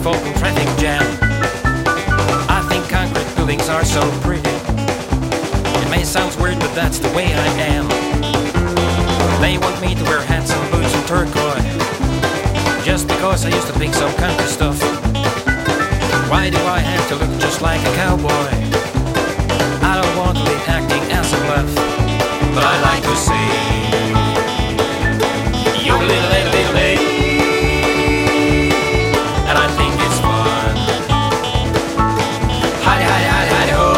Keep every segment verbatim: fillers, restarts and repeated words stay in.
asphalt and traffic jam. I think concrete buildings are so pretty. It may sound weird, but that's the way I am. They want me to wear hats and boots and turquoise, just because I used to pick some country stuff. Why do I have to look just like a cowboy? I don't want to be acting as a bluff, but I like to sing. Yo, little, little, little, little. And I think it's fun. Hidey, hidey, hidey, hidey, ho.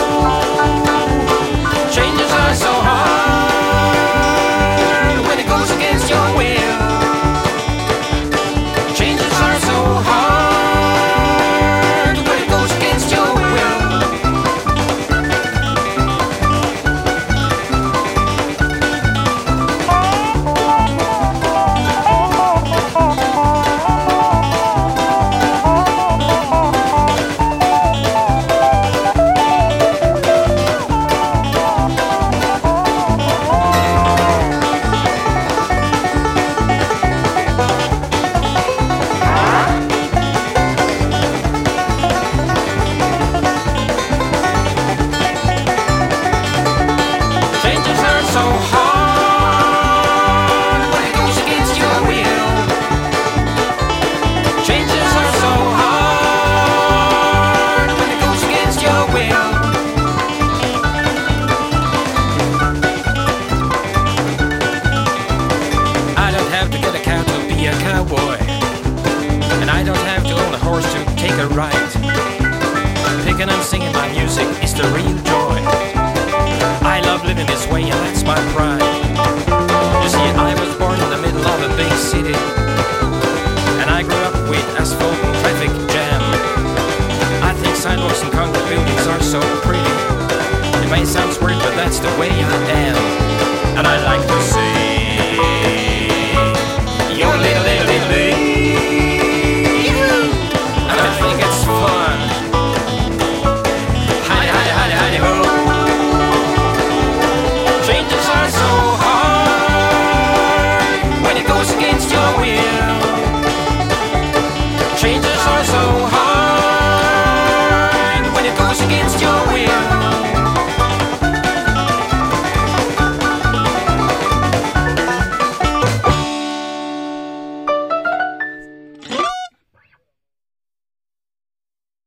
Changes are so hard when it goes against your will. Changes are so hard when it goes against your will. And I don't have to own a horse to take a ride. Picking and singing my music is the real joy. I love living this way and that's my pride. You see, I was born in the middle of a big city, and I grew up with asphalt and traffic jam. I think sidewalks and concrete buildings are so pretty. It may sound weird, but that's the way I am. And I like to